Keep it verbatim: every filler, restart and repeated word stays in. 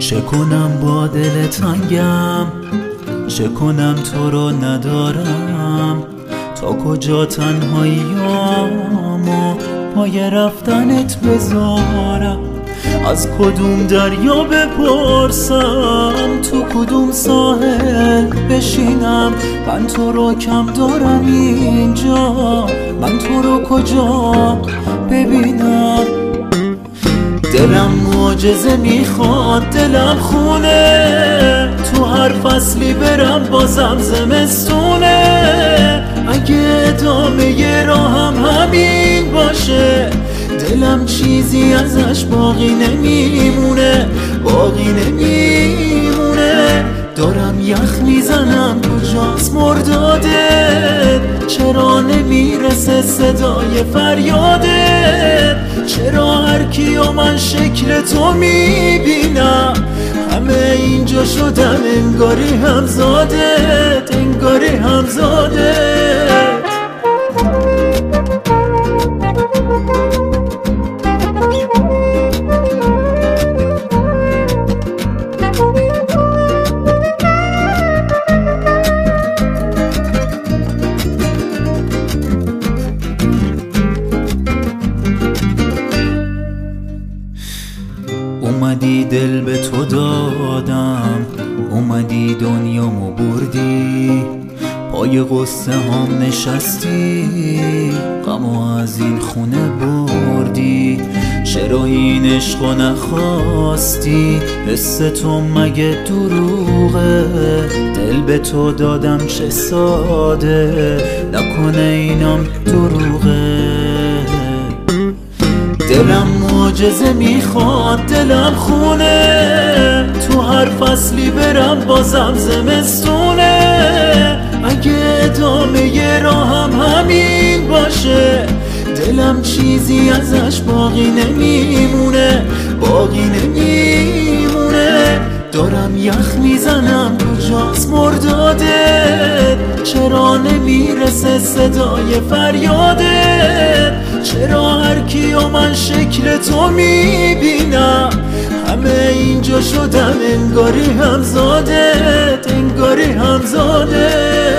چه کنم با دل تنگم، چه کنم تو رو ندارم، تا کجا تنهاییامو پای رفتنت بذارم. از کدوم دریا بپرسم، تو کدوم ساحل بشینم، من تو رو کم دارم اینجا، من تو رو کجا ببینم. دلم معجزه میخواد، دلم خونه، تو هر فصلی برم بازم زمستونه. اگه ادامه راهم همین باشه، دلم چیزی ازش باقی نمیمونه، باقی نمیمونه. دارم یخ میزنم، کجاست مردادت؟ چرا نمیرسه صدای فریادت؟ چرا هر کیو من شکل تو میبینم، همه اینجا شدن انگاری همزادت، انگاری همزادت. اومدی دل به تو دادم، اومدی دنیامو بردی، پای قصه هم نشستی، غمو از این خونه بردی. چرا این عشقو نخواستی؟ حس تو مگه دروغه؟ دل به تو دادم چه ساده، نکنه اینم دروغه. دلم معجزه میخواد، دلم خونه، تو هر فصلی برم بازم زمستونه. اگه ادامه راهم همین باشه، دلم چیزی ازش باقی نمیمونه، باقی نمیمونه. دارم یخ میزنم، کجاست مردادت؟ چرا نمیرسه صدای فریادت؟ چرا هر کیو من شکل تو میبینم، همه اینجا شدن انگاری همزادت، انگاری همزادت.